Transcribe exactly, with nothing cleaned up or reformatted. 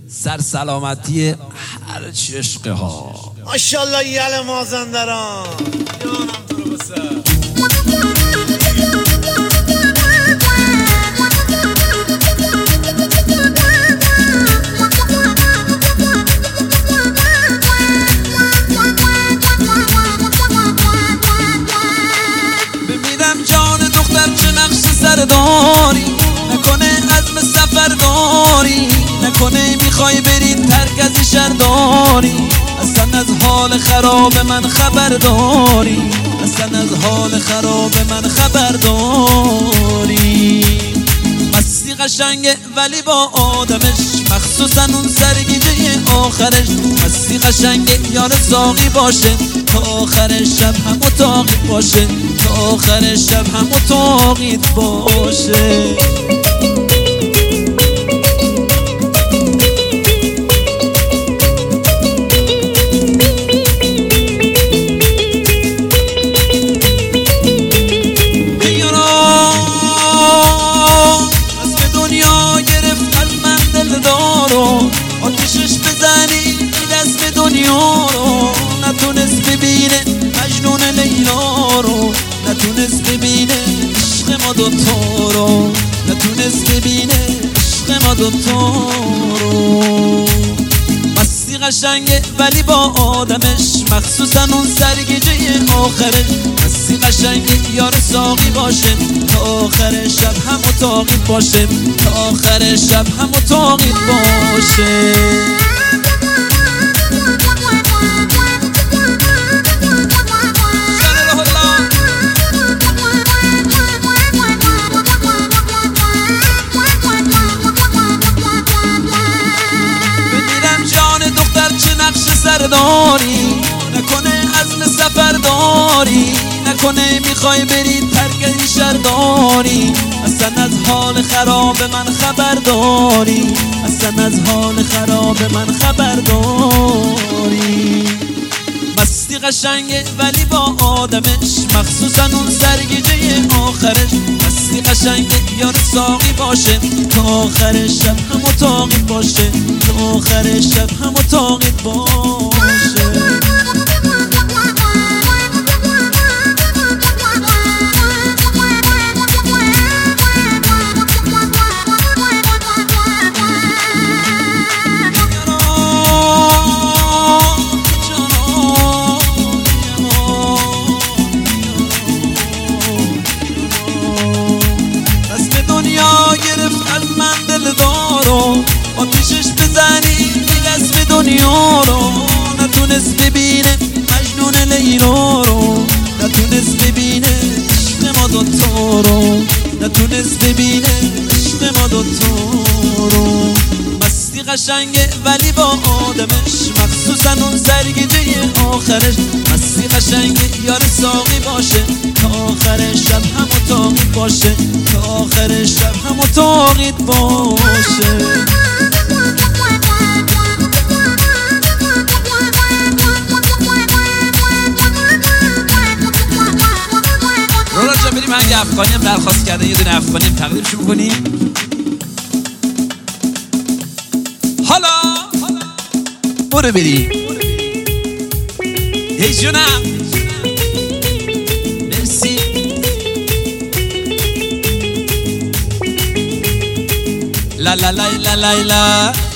سر سلامتی هر چشقه ها. ماشاءالله یل مازندران یانم تو رو بسر. ببینم جان دختر چه نقش سرداری، نکنه عزم سفر داری، نکنه میخوای بری ترک از شهر داری. اصلا از حال خراب من خبر داری، اصلا از حال خراب من خبر داری. مستی قشنگه ولی با آدمش، مخصوصا اون سرگیجه آخرش. مستی قشنگه یار ساقی باشه، تا آخر شب هم اتاقیت باشه، تا آخر شب هم اتاقیت باشه. آتیشش بزنی دست به دنیا رو، نتونست ببینه مجنون لیلا رو، نتونست ببینه عشق ما دوتا رو، نتونست ببینه عشق ما دوتا رو. مستی قشنگه ولی با آدمش، مخصوصا اون سرگیجه آخرش. مستی قشنگه یار ساقی باشه، تا آخر شب هم اتاقیت باشه، تا آخر شب هم اتاقیت باشه. سرداری نکنه عزم سفر داری، نکنه میخوای بری ترک این شهر داری. اصلا از حال خراب من خبر داری، اصلا از حال خراب من خبر داری. مستی قشنگه ولی با آدمش، مخصوصا اون سرگیجه آخرش. مستی قشنگه یار ساقی باشه، تا آخر شب هم اتاقیت باشه، تا آخر شب هم اتاقیت باشه. آتیشش بزنی دست به دنیا رو، نتونست ببینه مجنون لیلا رو، نتونست ببینه عشق ما دوتا رو، نتونست ببینه عشق ما دوتا رو. مستی قشنگه ولی با آدمش، مخصوصا اون سرگیجه آخرش. مستی قشنگه یار ساقی باشه، تا آخر شب هم اتاقیت باشه، تا آخر شب هم اتاقیت باشه. رولا بریم هنگ افغانی هم درخواست کرده، یه دونه افغانی هم تقدیمش میکنیم. حالا برو بریم هی جونم. مرسی. لا لا لا لا لا لا